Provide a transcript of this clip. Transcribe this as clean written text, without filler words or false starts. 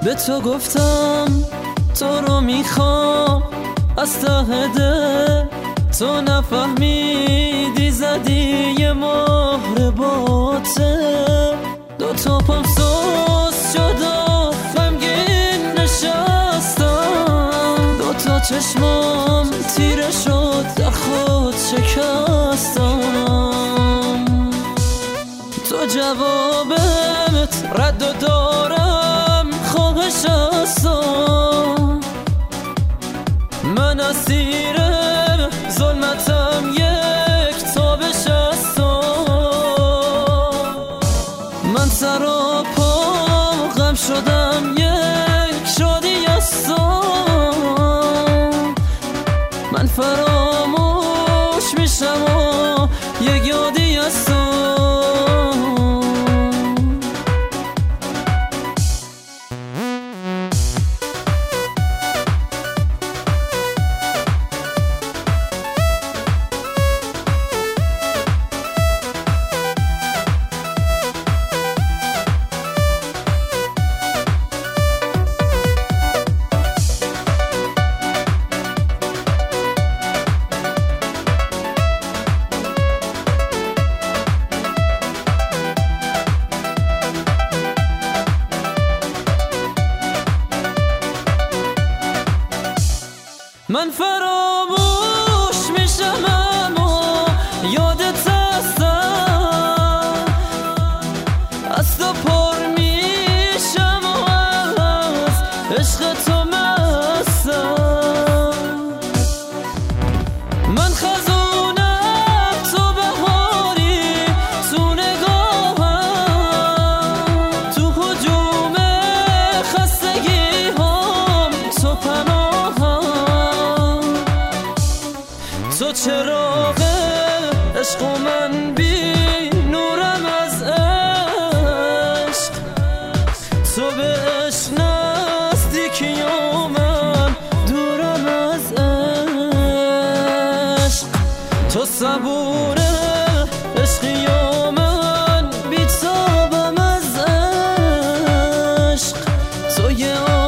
به تو گفتم تو رو میخوام از ته دل، تو نفهمیدی زدی یه مهر باطل. دو تا پام سوز شد و غمگین نشستم، دو تا چشمام تیره شد در خود شکستم. تو جوابت رد و دارم خواهش هستم، من اسیر ظلمتم یک تابش هستم. من سراپا غم شدم یک شادی هستم، من فراموش میشم و یک یادی هستم. من فراموش میشم اما یادت هستم، از تو پر میشم و از عشق تو مستم. من خزونم تو بهاری تو نگاهم، تو هجوم خستگی هم تو پناهم. تو چراغ عشق و من بی نورم از عشق، تو به عشق نزدیکی و من دورم از عشق. تو صبور عشقی و من بیتابم از عشق، تو یه